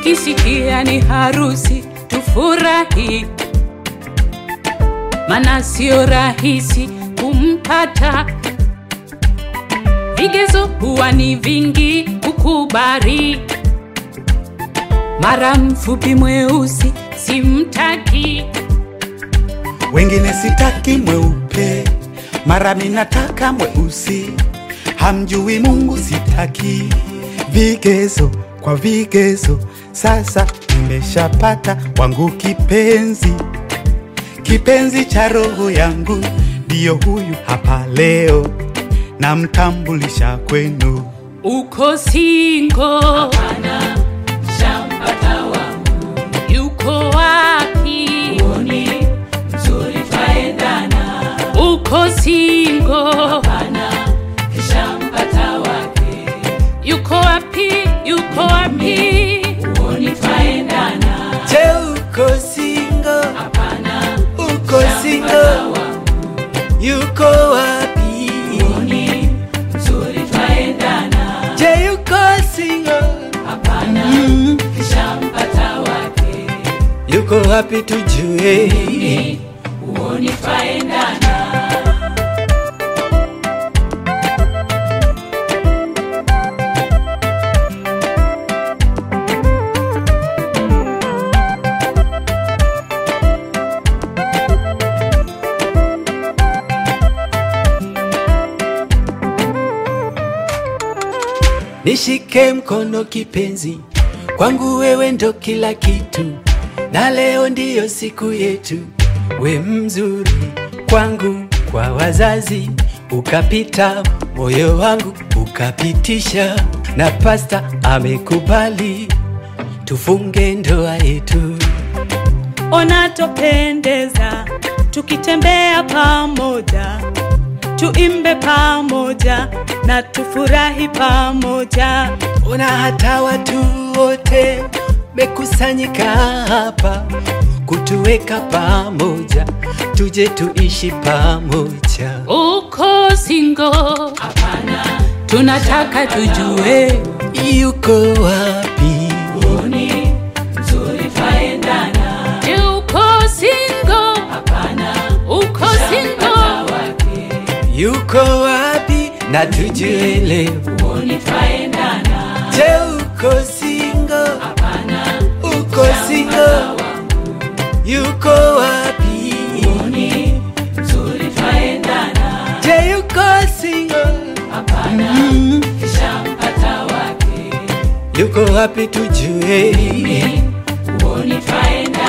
tukisikia ni harusi tufurahi, maana sio rahisi kumpata. Vigezo huwa ni vingi kukubali, mara mfupi mweusi simtaki, wengine sitaki mweupe, mara minataka mweusi. Hamjui Mungu sitaki, vigezo kwa vigezo. Sasa nimeshapata wangu kipenzi, kipenzi cha roho yangu, ndio huyu hapa leo, namtambulisha kwenu. Uko single? Hapana, shampata wangu. Yuko wapi? Uoni mzuri twaendana. Uko single? Hapana, shampata wake. Yuko wapi? Yuko wapi? Uoni twaendana. Je, uko single? Hapana, uko single? Yuko wapi? Uoni mzuri twaendana. Je, yuko single? Hapana, shampata wake. Yuko wapi tujue? Uoni twaendana. Nishike mkono kipenzi, kwangu wewe ndo kila kitu, na leo ndiyo siku yetu. We mzuri kwangu, kwa wazazi ukapita, moyo wangu ukapitisha, na pasta amekubali tufunge ndoa yetu. Ona tupendeza tukitembea pamoja, tuimbe pamoja na tufurahi pamoja. Ona hata watu wote mekusanyika hapa kutuweka pamoja, tuje tuishi pamoja. Uko single? Hapana, Tunataka tujue yuko wapi? uoni mzuri twaendana. je, uko single? Hapana, Uko single? wake. Yuko wapi? Na tujue leo. Uoni twaendana. Je, uko single? Hapana, Uko single? Yuko wapi? uoni mzuri twaendana. Je, yuko single? Hapana, shampata wake. Yuko wapi tujue? Uoni twaendana.